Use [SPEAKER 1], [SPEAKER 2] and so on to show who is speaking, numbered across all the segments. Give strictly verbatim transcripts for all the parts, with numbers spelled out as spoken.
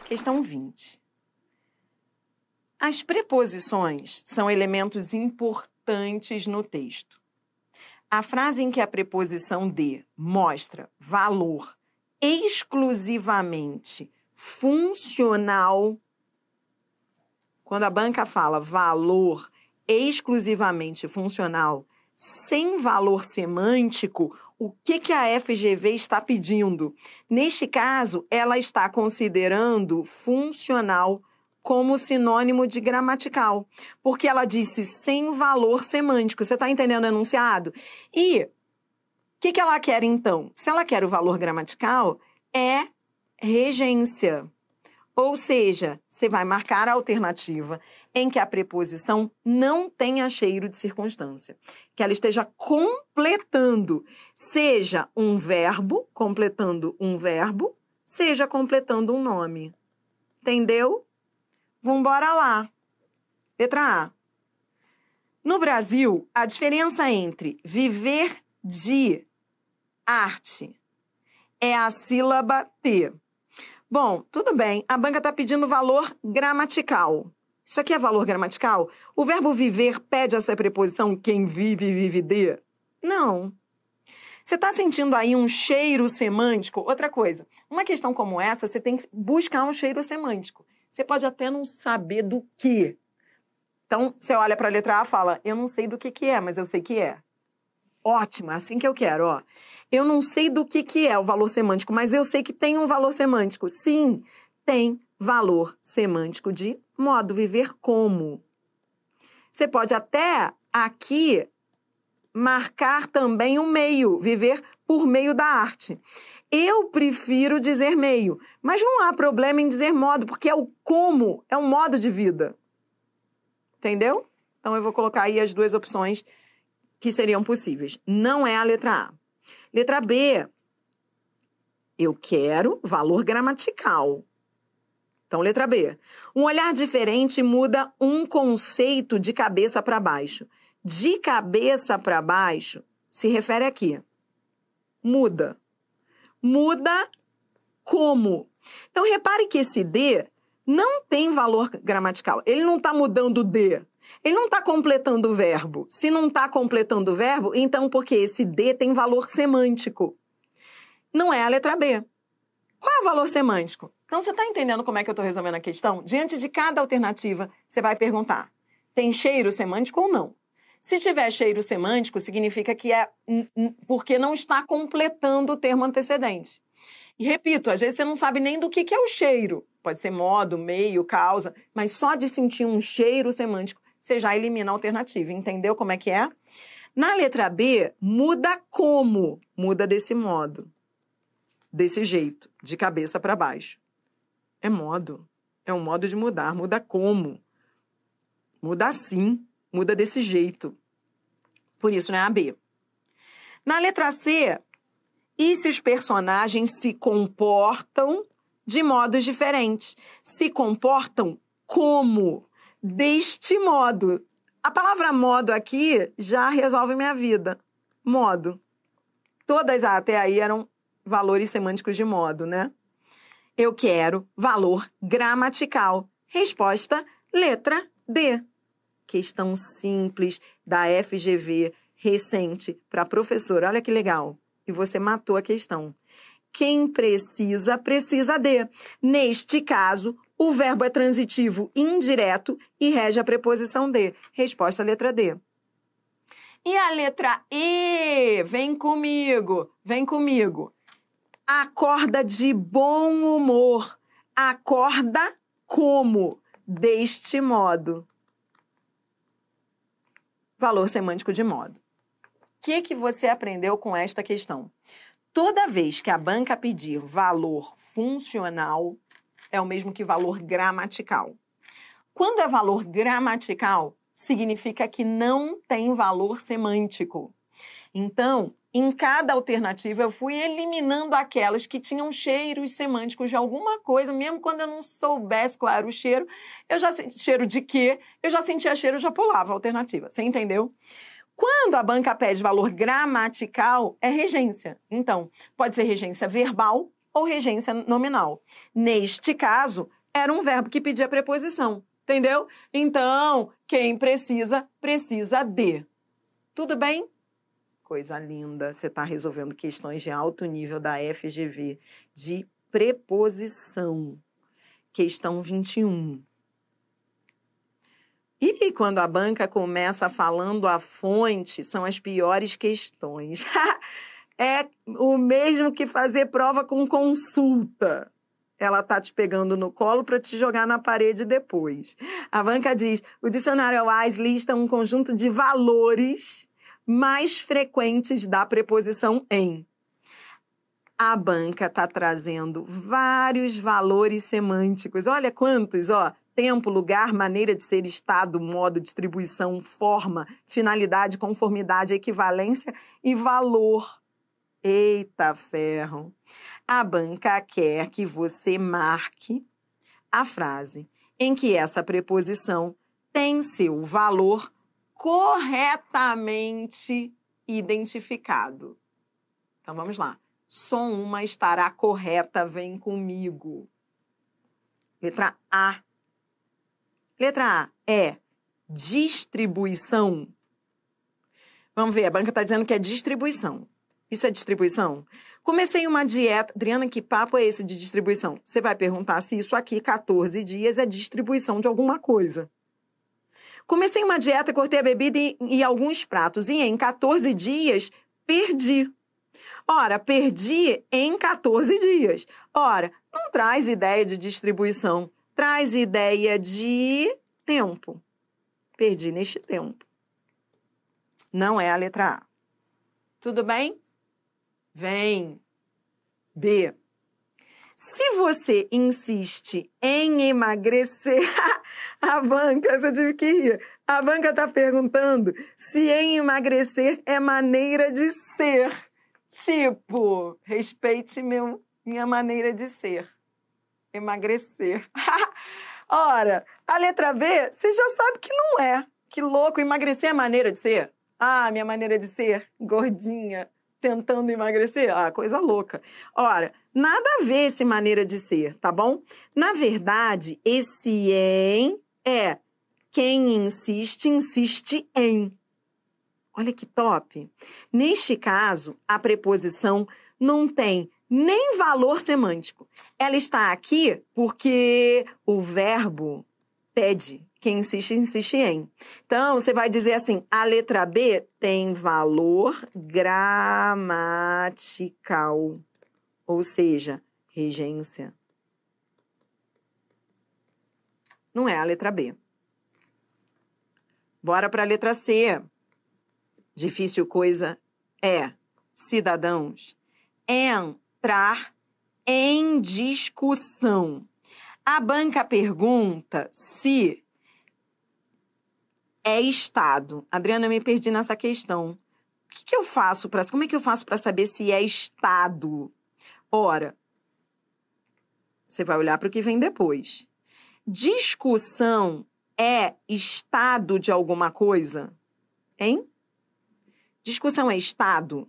[SPEAKER 1] Questão vinte. As preposições são elementos importantes no texto. A frase em que a preposição de mostra valor exclusivamente funcional, quando a banca fala valor exclusivamente funcional, sem valor semântico, o que, que a F G V está pedindo? Neste caso, ela está considerando funcional como sinônimo de gramatical, porque ela disse sem valor semântico. Você está entendendo o enunciado? E o que, que ela quer, então? Se ela quer o valor gramatical, é regência. Ou seja, você vai marcar a alternativa em que a preposição não tenha cheiro de circunstância, que ela esteja completando, seja um verbo, completando um verbo, seja completando um nome. Entendeu? Vambora lá. Letra A. No Brasil, a diferença entre viver de arte é a sílaba T. Bom, tudo bem, a banca está pedindo valor gramatical. Isso aqui é valor gramatical? O verbo viver pede essa preposição quem vive, vive de? Não. Você está sentindo aí um cheiro semântico? Outra coisa, uma questão como essa, você tem que buscar um cheiro semântico. Você pode até não saber do que. Então, você olha para a letra A e fala, eu não sei do que que é, mas eu sei que é. Ótimo, é assim que eu quero, ó. Eu não sei do que que é o valor semântico, mas eu sei que tem um valor semântico. Sim, tem valor semântico de modo, viver como. Você pode até aqui marcar também o meio, viver por meio da arte. Eu prefiro dizer meio, mas não há problema em dizer modo, porque é o como, é um modo de vida. Entendeu? Então eu vou colocar aí as duas opções que seriam possíveis. Não é a letra A. Letra B, eu quero valor gramatical. Então, letra B. Um olhar diferente muda um conceito de cabeça para baixo. De cabeça para baixo se refere aqui. Muda. Muda como? Então, repare que esse de não tem valor gramatical. Ele não está mudando o de. Ele não está completando o verbo. Se não está completando o verbo, então porque esse de tem valor semântico. Não é a letra B. Qual é o valor semântico? Então, você está entendendo como é que eu estou resolvendo a questão? Diante de cada alternativa, você vai perguntar, tem cheiro semântico ou não? Se tiver cheiro semântico, significa que é porque não está completando o termo antecedente. E repito, às vezes você não sabe nem do que é o cheiro. Pode ser modo, meio, causa, mas só de sentir um cheiro semântico, você já elimina a alternativa. Entendeu como é que é? Na letra B, muda como? Muda desse modo. Desse jeito, de cabeça para baixo. É modo. É um modo de mudar. Muda como? Muda assim. Muda desse jeito. Por isso não é a B. Na letra C, e se os personagens se comportam de modos diferentes? Se comportam como? Deste modo. A palavra modo aqui já resolve minha vida. Modo. Todas até aí eram valores semânticos de modo, né? Eu quero valor gramatical. Resposta, letra D. Questão simples da F G V, recente, para professora. Olha que legal. E você matou a questão. Quem precisa, precisa de. Neste caso, o verbo é transitivo indireto e rege a preposição de. Resposta, letra D. E a letra E? Vem comigo, vem comigo. Acorda de bom humor. Acorda como? Deste modo. Valor semântico de modo. O que, que você aprendeu com esta questão? Toda vez que a banca pedir valor funcional, é o mesmo que valor gramatical. Quando é valor gramatical, significa que não tem valor semântico. Então, em cada alternativa, eu fui eliminando aquelas que tinham cheiros semânticos de alguma coisa, mesmo quando eu não soubesse qual era o cheiro, eu já senti cheiro de quê? Eu já sentia cheiro, eu já pulava a alternativa. Você entendeu? Quando a banca pede valor gramatical, é regência. Então, pode ser regência verbal ou regência nominal. Neste caso, era um verbo que pedia preposição, entendeu? Então, quem precisa, precisa de. Tudo bem? Coisa linda, você está resolvendo questões de alto nível da F G V de preposição. Questão vinte e um. E quando a banca começa falando a fonte, são as piores questões. É o mesmo que fazer prova com consulta. Ela tá te pegando no colo para te jogar na parede depois. A banca diz, o dicionário Wise lista um conjunto de valores mais frequentes da preposição em. A banca está trazendo vários valores semânticos. Olha quantos, ó. Tempo, lugar, maneira de ser, estado, modo, distribuição, forma, finalidade, conformidade, equivalência e valor. Eita ferro! A banca quer que você marque a frase em que essa preposição tem seu valor corretamente identificado. Então, vamos lá. Só uma estará correta, vem comigo. Letra A. Letra A é distribuição. Vamos ver, a banca está dizendo que é distribuição. Isso é distribuição? Comecei uma dieta... Adriana, que papo é esse de distribuição? Você vai perguntar se isso aqui, quatorze dias, é distribuição de alguma coisa. Comecei uma dieta, cortei a bebida e, e alguns pratos. E em quatorze dias, perdi. Ora, perdi em quatorze dias. Ora, não traz ideia de distribuição. Traz ideia de tempo. Perdi neste tempo. Não é a letra A. Tudo bem? Vem. B. Se você insiste em emagrecer, a banca, você tive que rir. A banca está perguntando se em emagrecer é maneira de ser. Tipo, respeite meu, minha maneira de ser. Emagrecer. Ora, a letra B, você já sabe que não é. Que louco, emagrecer é maneira de ser? Ah, minha maneira de ser, gordinha, tentando emagrecer? Ah, coisa louca. Ora, nada a ver esse maneira de ser, tá bom? Na verdade, esse em é quem insiste, insiste em. Olha que top. Neste caso, a preposição não tem nem valor semântico. Ela está aqui porque o verbo pede. Quem insiste, insiste em. Então, você vai dizer assim, a letra B tem valor gramatical, ou seja, regência. Não é a letra B. Bora para a letra C. Difícil coisa é, cidadãos, entrar em discussão. A banca pergunta se é Estado. Adriana, eu me perdi nessa questão. O que, que eu faço para... Como é que eu faço para saber se é Estado? Ora, você vai olhar para o que vem depois. Discussão é estado de alguma coisa? Hein? Discussão é estado?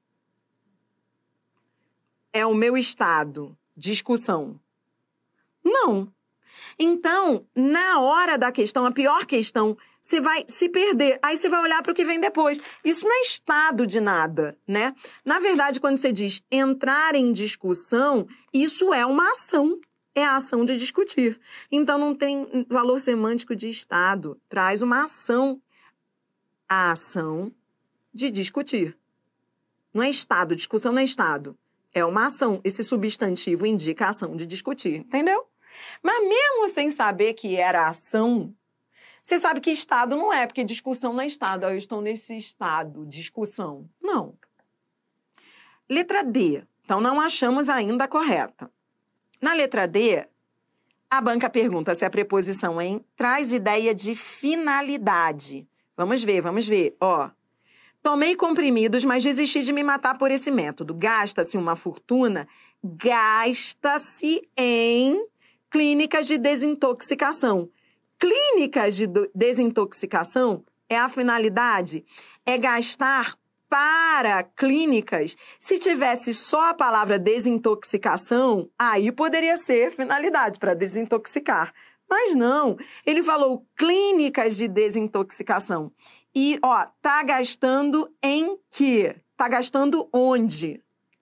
[SPEAKER 1] É o meu estado. Discussão. Não. Então, na hora da questão, a pior questão, você vai se perder. Aí você vai olhar para o que vem depois. Isso não é estado de nada, né? Na verdade, quando você diz entrar em discussão, isso é uma ação. É a ação de discutir. Então, não tem valor semântico de estado. Traz uma ação. A ação de discutir. Não é estado. Discussão não é estado. É uma ação. Esse substantivo indica a ação de discutir. Entendeu? Mas mesmo sem saber que era ação, você sabe que estado não é, porque discussão não é estado. Eu estou nesse estado, discussão. Não. Letra D. Então, não achamos ainda a correta. Na letra D, a banca pergunta se a preposição em traz ideia de finalidade. Vamos ver, vamos ver. Ó, tomei comprimidos, mas desisti de me matar por esse método. Gasta-se uma fortuna, gasta-se em clínicas de desintoxicação. Clínicas de desintoxicação é a finalidade, é gastar para clínicas, se tivesse só a palavra desintoxicação, aí poderia ser finalidade, para desintoxicar. Mas não, ele falou clínicas de desintoxicação. E, ó, tá gastando em quê? Tá gastando onde?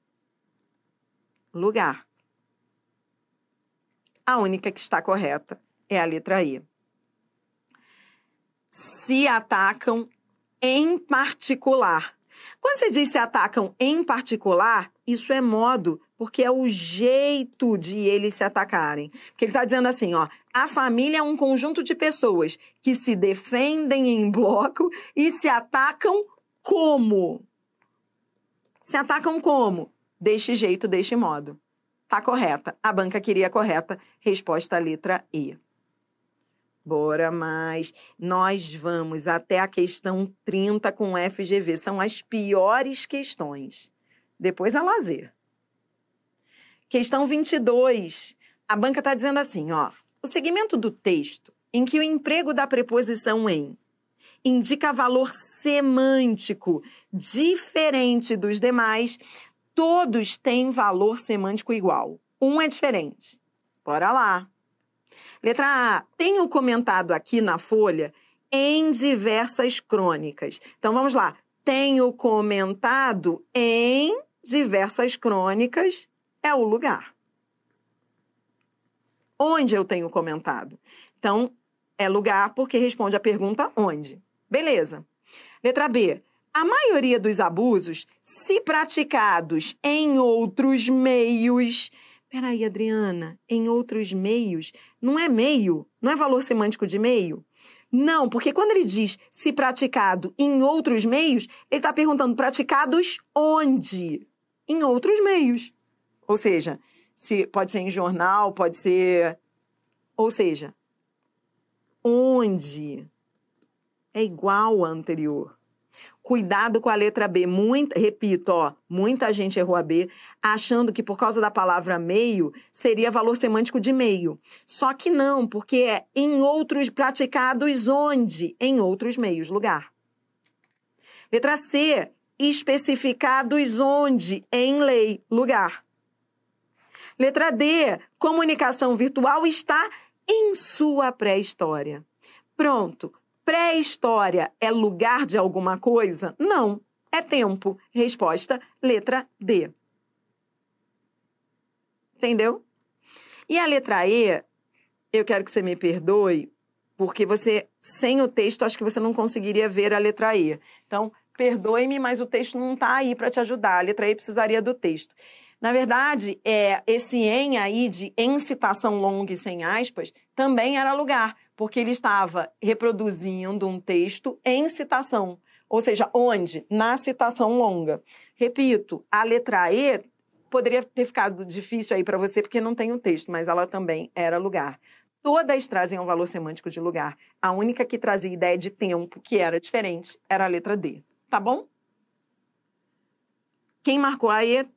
[SPEAKER 1] Lugar. A única que está correta é a letra E. Se atacam em particular. Quando você diz se atacam em particular, isso é modo, porque é o jeito de eles se atacarem. Porque ele está dizendo assim, ó, a família é um conjunto de pessoas que se defendem em bloco e se atacam como? Se atacam como? Deste jeito, deste modo. Tá correta. A banca queria a correta. Resposta letra E. Bora mais. Nós vamos até a questão trinta com F G V. São as piores questões. Depois a lazer. Questão vinte e dois. A banca está dizendo assim, ó. O segmento do texto em que o emprego da preposição em indica valor semântico diferente dos demais, todos têm valor semântico igual. Um é diferente. Bora lá. Letra A. Tenho comentado aqui na folha em diversas crônicas. Então, vamos lá. Tenho comentado em diversas crônicas é o lugar. Onde eu tenho comentado? Então, é lugar porque responde a pergunta onde. Beleza. Letra B. A maioria dos abusos, se praticados em outros meios... Peraí, Adriana, em outros meios, não é meio? Não é valor semântico de meio? Não, porque quando ele diz se praticado em outros meios, ele está perguntando praticados onde? Em outros meios. Ou seja, se, pode ser em jornal, pode ser... Ou seja, onde? É igual ao anterior. Cuidado com a letra B. Muita, repito, ó, muita gente errou a B, achando que por causa da palavra meio, seria valor semântico de meio. Só que não, porque é em outros praticados onde? Em outros meios, lugar. Letra C. Especificados onde? Em lei, lugar. Letra D. Comunicação virtual está em sua pré-história. Pronto. Pré-história é lugar de alguma coisa? Não, é tempo. Resposta, letra D. Entendeu? E a letra E, eu quero que você me perdoe, porque você, sem o texto, acho que você não conseguiria ver a letra E. Então, perdoe-me, mas o texto não está aí para te ajudar. A letra E precisaria do texto. Na verdade, é, esse em aí de em citação longa e sem aspas também era lugar, porque ele estava reproduzindo um texto em citação. Ou seja, onde? Na citação longa. Repito, a letra E poderia ter ficado difícil aí para você porque não tem o texto, mas ela também era lugar. Todas trazem um valor semântico de lugar. A única que trazia ideia de tempo, que era diferente, era a letra D. Tá bom? Quem marcou a E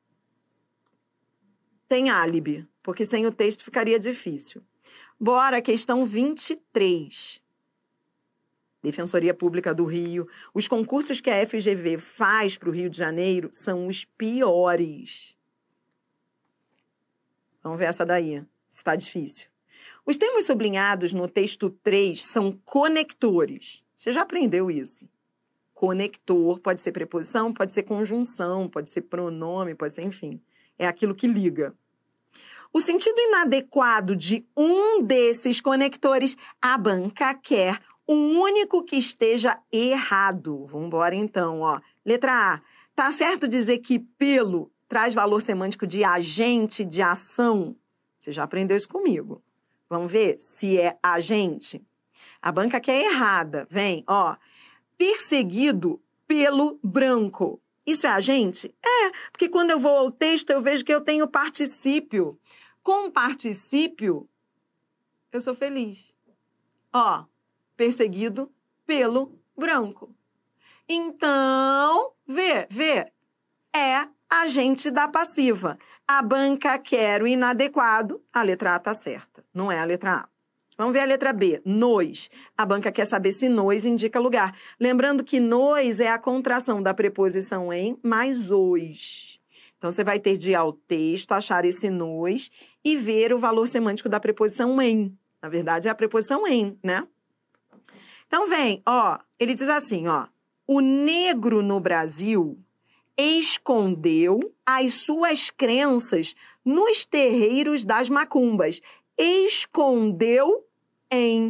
[SPEAKER 1] tem álibi, porque sem o texto ficaria difícil. Bora, questão vinte e três. Defensoria Pública do Rio. Os concursos que a F G V faz para o Rio de Janeiro são os piores. Vamos ver essa daí, se está difícil. Os termos sublinhados no texto três são conectores. Você já aprendeu isso? Conector pode ser preposição, pode ser conjunção, pode ser pronome, pode ser, enfim. É aquilo que liga. O sentido inadequado de um desses conectores, a banca quer o único que esteja errado. Vamos embora então, ó. Letra A. Tá certo dizer que pelo traz valor semântico de agente, de ação? Você já aprendeu isso comigo. Vamos ver se é agente? A banca quer errada. Vem, ó. Perseguido pelo branco. Isso é agente? É, porque quando eu vou ao texto, eu vejo que eu tenho particípio. Com particípio, eu sou feliz. Ó, perseguido pelo branco. Então, vê, vê, é agente da passiva. A banca quer o inadequado, a letra A tá certa. Não é a letra A. Vamos ver a letra B, nos. A banca quer saber se nos indica lugar. Lembrando que nos é a contração da preposição em mais os. Então, você vai ter de ir ao texto, achar esse nos e ver o valor semântico da preposição em. Na verdade, é a preposição em, né? Então, vem, ó, ele diz assim, ó. O negro no Brasil escondeu as suas crenças nos terreiros das macumbas. Escondeu em.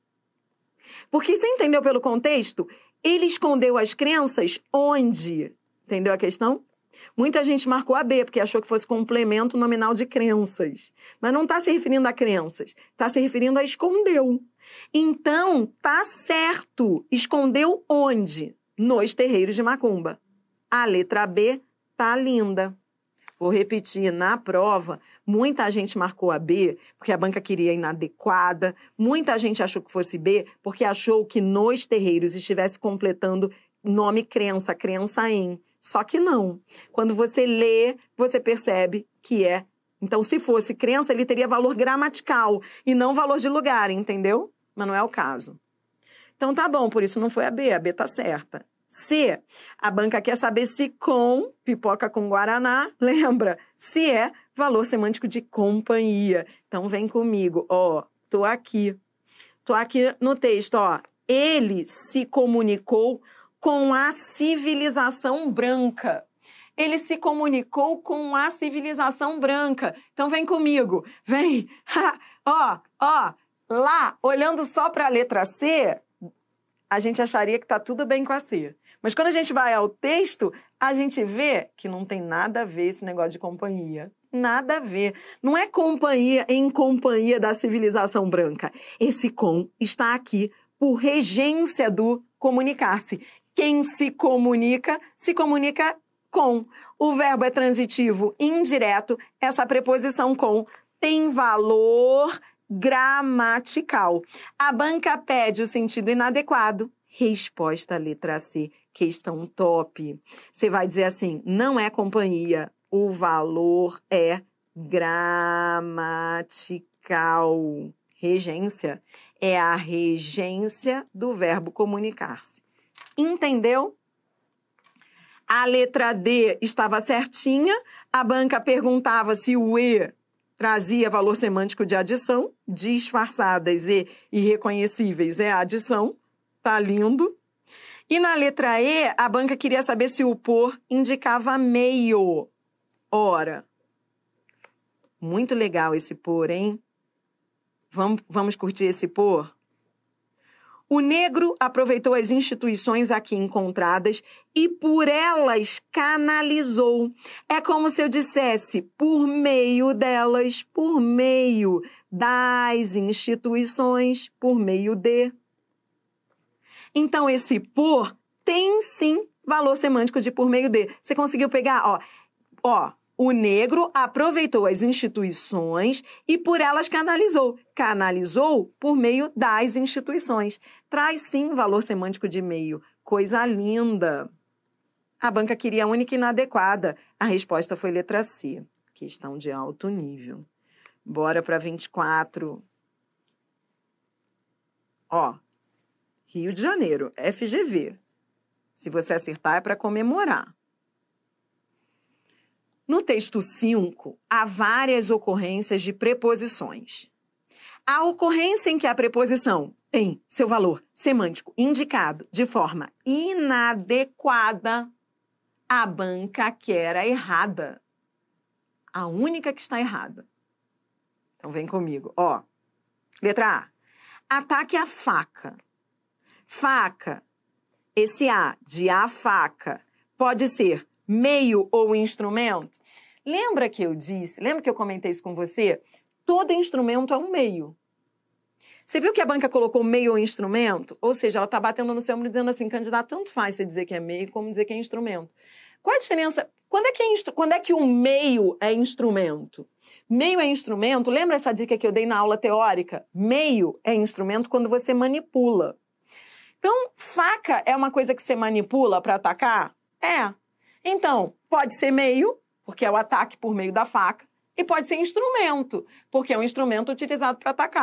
[SPEAKER 1] Porque você entendeu pelo contexto? Ele escondeu as crenças onde? Entendeu a questão? Muita gente marcou a B, porque achou que fosse complemento nominal de crenças. Mas não está se referindo a crenças, está se referindo a escondeu. Então, tá certo. Escondeu onde? Nos terreiros de macumba. A letra B tá linda. Vou repetir, na prova, muita gente marcou a B porque a banca queria inadequada, muita gente achou que fosse B porque achou que nos terreiros estivesse completando nome crença, crença em. Só que não. Quando você lê, você percebe que é. Então, se fosse crença, ele teria valor gramatical e não valor de lugar, entendeu? Mas não é o caso. Então, tá bom, por isso não foi a B, a B tá certa. C, a banca quer saber se com, pipoca com guaraná, lembra? Se é valor semântico de companhia. Então, vem comigo, ó, tô aqui. Tô aqui no texto, ó. Ele se comunicou com a civilização branca. Ele se comunicou com a civilização branca. Então, vem comigo, vem. Ó, ó, lá, olhando só para a letra C, a gente acharia que tá tudo bem com a C. Mas quando a gente vai ao texto, a gente vê que não tem nada a ver esse negócio de companhia. Nada a ver. Não é companhia em companhia da civilização branca. Esse com está aqui por regência do comunicar-se. Quem se comunica, se comunica com. O verbo é transitivo indireto. Essa preposição com tem valor gramatical. A banca pede o sentido inadequado. Resposta letra C, questão top. Você vai dizer assim, não é companhia, o valor é gramatical. Regência é a regência do verbo comunicar-se. Entendeu? A letra D estava certinha, a banca perguntava se o E trazia valor semântico de adição, disfarçadas e irreconhecíveis é a adição, tá lindo. E na letra E, a banca queria saber se o por indicava meio. Ora, muito legal esse por, hein? Vamos, vamos curtir esse por? O negro aproveitou as instituições aqui encontradas e por elas canalizou. É como se eu dissesse, por meio delas, por meio das instituições, por meio de. Então, esse por tem sim valor semântico de por meio de. Você conseguiu pegar? Ó, ó. O negro aproveitou as instituições e por elas canalizou. Canalizou por meio das instituições. Traz sim valor semântico de meio. Coisa linda. A banca queria a única e inadequada. A resposta foi letra C. Questão de alto nível. Bora para vinte e quatro. Ó, Rio de Janeiro, F G V. Se você acertar é para comemorar. No texto cinco, há várias ocorrências de preposições. A ocorrência em que a preposição tem seu valor semântico indicado de forma inadequada, a banca quer a errada. A única que está errada. Então, vem comigo. Ó, letra A. Ataque a faca. Faca, esse A de a faca, pode ser meio ou instrumento? Lembra que eu disse, lembra que eu comentei isso com você? Todo instrumento é um meio. Você viu que a banca colocou meio ou instrumento? Ou seja, ela está batendo no seu ombro dizendo assim, candidato, tanto faz você dizer que é meio como dizer que é instrumento. Qual a diferença? Quando é que, é instru... Quando é que o meio é instrumento? Meio é instrumento, lembra essa dica que eu dei na aula teórica? Meio é instrumento quando você manipula. Então, faca é uma coisa que você manipula para atacar? É. Então, pode ser meio, porque é o ataque por meio da faca, e pode ser instrumento, porque é um instrumento utilizado para atacar.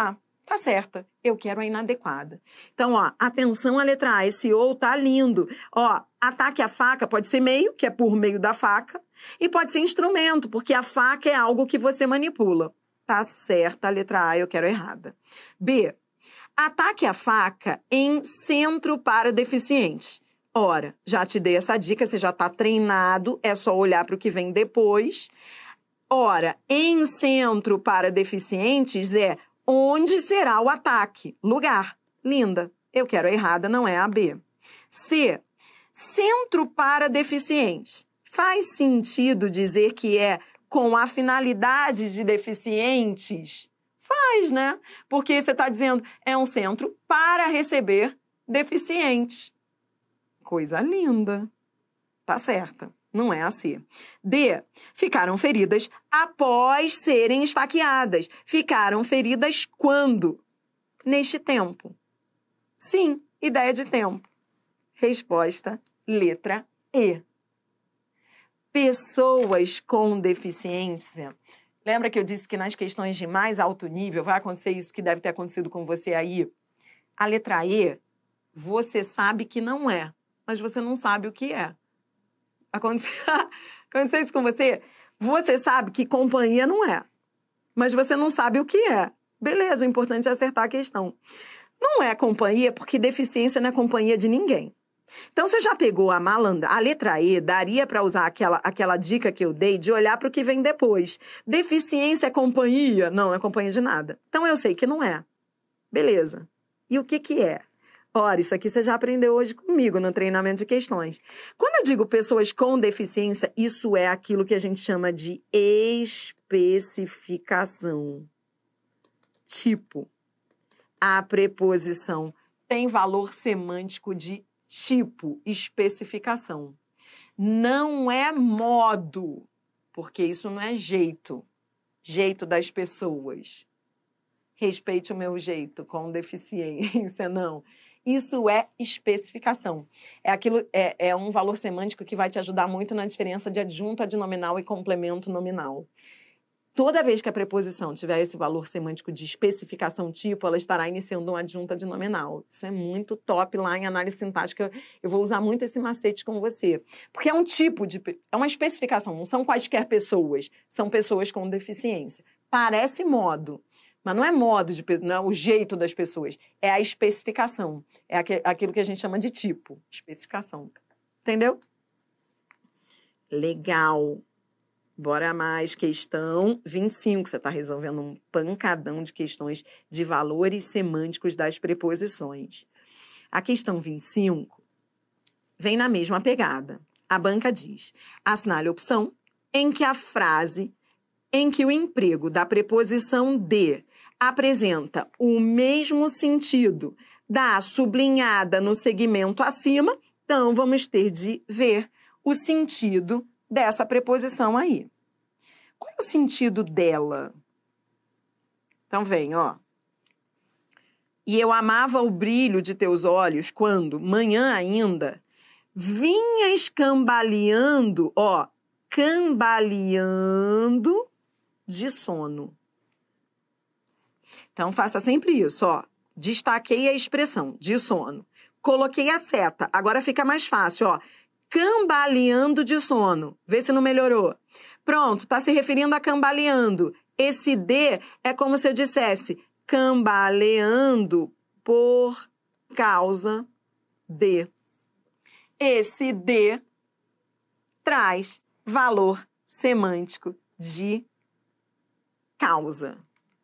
[SPEAKER 1] Tá certa, eu quero a inadequada. Então, ó, atenção à letra A, esse ou tá lindo. Ó, ataque à faca pode ser meio, que é por meio da faca, e pode ser instrumento, porque a faca é algo que você manipula. Tá certa a letra A, eu quero a errada. B, ataque à faca em centro para deficientes. Ora, já te dei essa dica, você já tá treinado, é só olhar para o que vem depois. Ora, em centro para deficientes é onde será o ataque? Lugar. Linda. Eu quero a errada, não é a B. C. Centro para deficientes. Faz sentido dizer que é com a finalidade de deficientes? Faz, né? Porque você está dizendo é um centro para receber deficientes. Coisa linda. Tá certa. Não é a C. D. Ficaram feridas após serem esfaqueadas. Ficaram feridas quando? Neste tempo. Sim, ideia de tempo. Resposta, letra E. Pessoas com deficiência. Lembra que eu disse que nas questões de mais alto nível vai acontecer isso que deve ter acontecido com você aí? A letra E, você sabe que não é, mas você não sabe o que é. Aconteceu, aconteceu isso com você? Você sabe que companhia não é, mas você não sabe o que é. Beleza, o importante é acertar a questão. Não é companhia porque deficiência não é companhia de ninguém. Então, você já pegou a malandra, a letra E, daria para usar aquela, aquela dica que eu dei de olhar para o que vem depois. Deficiência é companhia? Não, não é companhia de nada. Então, eu sei que não é. Beleza. E o que que é? Ora, isso aqui você já aprendeu hoje comigo no treinamento de questões. Quando eu digo pessoas com deficiência, isso é aquilo que a gente chama de especificação. Tipo, a preposição tem valor semântico de tipo, especificação. Não é modo, porque isso não é jeito. Jeito das pessoas. Respeite o meu jeito com deficiência, não. Isso é especificação. É, aquilo, é, é um valor semântico que vai te ajudar muito na diferença de adjunto adnominal e complemento nominal. Toda vez que a preposição tiver esse valor semântico de especificação tipo, ela estará iniciando um adjunto adnominal. Isso é muito top lá em análise sintática. Eu vou usar muito esse macete com você. Porque é um tipo de... é uma especificação, não são quaisquer pessoas. São pessoas com deficiência. Parece modo. Mas não é modo, de, não é o jeito das pessoas, é a especificação. É aquilo que a gente chama de tipo, especificação. Entendeu? Legal. Bora mais. Questão vinte e cinco. Você está resolvendo um pancadão de questões de valores semânticos das preposições. A questão vinte e cinco vem na mesma pegada. A banca diz, assinale a opção em que a frase, em que o emprego da preposição de apresenta o mesmo sentido da sublinhada no segmento acima, então vamos ter de ver o sentido dessa preposição aí. Qual é o sentido dela? Então vem, ó. E eu amava o brilho de teus olhos quando, manhã ainda, vinhas cambaleando, ó, cambaleando de sono. Então, faça sempre isso, ó. Destaquei a expressão, de sono. Coloquei a seta, agora fica mais fácil, ó. Cambaleando de sono. Vê se não melhorou. Pronto, tá se referindo a cambaleando. Esse de é como se eu dissesse cambaleando por causa de. Esse de traz valor semântico de causa.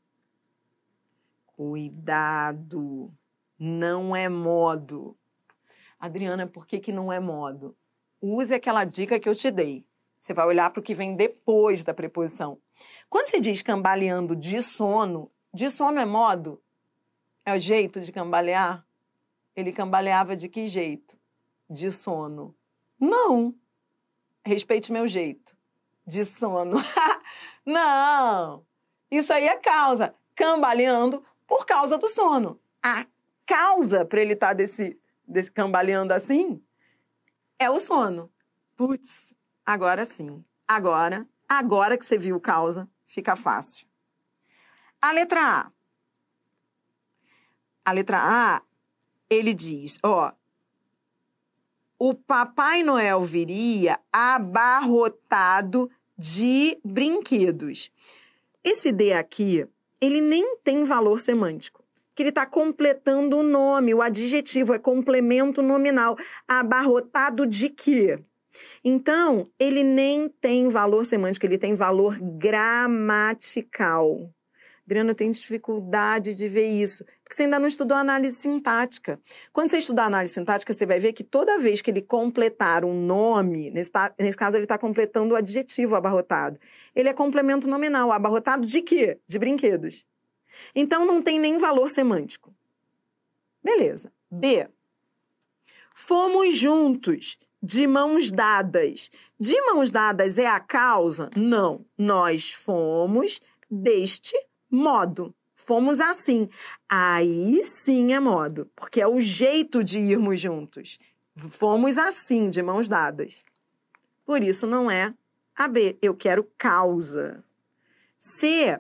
[SPEAKER 1] Cuidado, não é modo. Adriana, por que que não é modo? Use aquela dica que eu te dei. Você vai olhar para o que vem depois da preposição. Quando você diz cambaleando de sono, de sono é modo? É o jeito de cambalear? Ele cambaleava de que jeito? De sono. Não. Respeite meu jeito. De sono. Não. Isso aí é causa. Cambaleando por causa do sono. A causa para ele estar desse, desse cambaleando assim é o sono. Putz, agora sim. Agora, agora que você viu causa, fica fácil. A letra A. A letra A, ele diz, ó, o Papai Noel viria abarrotado de brinquedos. Esse D aqui, ele nem tem valor semântico, que ele está completando o nome, o adjetivo, é complemento nominal. Abarrotado de quê? Então, ele nem tem valor semântico, ele tem valor gramatical. Adriana, eu tenho dificuldade de ver isso, porque você ainda não estudou análise sintática. Quando você estudar análise sintática, você vai ver que toda vez que ele completar um nome, nesse, nesse caso ele está completando o adjetivo abarrotado, ele é complemento nominal. Abarrotado de quê? De brinquedos. Então, não tem nem valor semântico. Beleza. B. Fomos juntos, de mãos dadas. De mãos dadas é a causa? Não. Nós fomos deste modo. Fomos assim. Aí sim é modo, porque é o jeito de irmos juntos. Fomos assim, de mãos dadas. Por isso não é a B. Eu quero causa. C.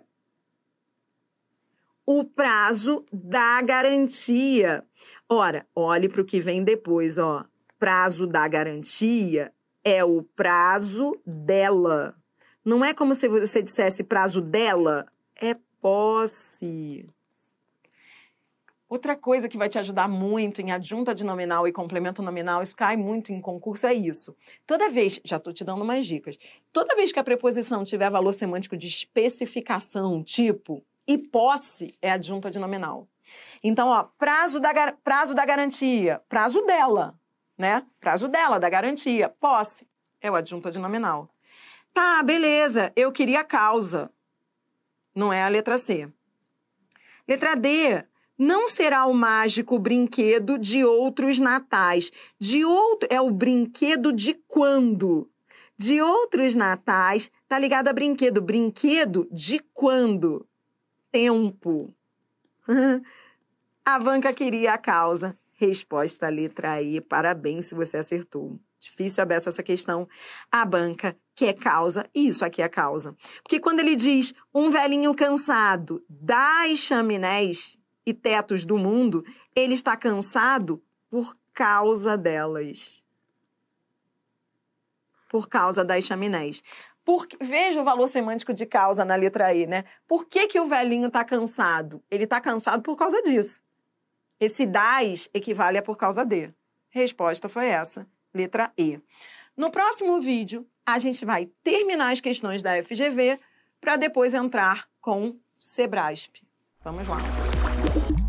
[SPEAKER 1] O prazo da garantia. Ora, olhe para o que vem depois, ó. Prazo da garantia é o prazo dela. Não é como se você dissesse prazo dela, é posse. Outra coisa que vai te ajudar muito em adjunta de nominal e complemento nominal, isso cai muito em concurso, é isso. Toda vez, já estou te dando umas dicas, toda vez que a preposição tiver valor semântico de especificação, tipo, e posse, é adjunta de nominal. Então, ó, prazo da, prazo da garantia, prazo dela, né? Prazo dela, da garantia, posse, é o adjunta de nominal. Tá, beleza, eu queria causa. Não é a letra C. Letra D. Não será o mágico brinquedo de outros natais. De outro é o brinquedo de quando? De outros natais, tá ligado a brinquedo. Brinquedo de quando? Tempo. A banca queria a causa. Resposta letra E. Parabéns se você acertou. Difícil a beça essa questão. A banca quer causa, e isso aqui é causa. Porque quando ele diz um velhinho cansado das chaminés e tetos do mundo, ele está cansado por causa delas. Por causa das chaminés. Por, veja o valor semântico de causa na letra E, né? Por que que o velhinho está cansado? Ele está cansado por causa disso. Esse das equivale a por causa de. Resposta foi essa, letra E. No próximo vídeo, a gente vai terminar as questões da F G V para depois entrar com Sebrasp. Vamos lá.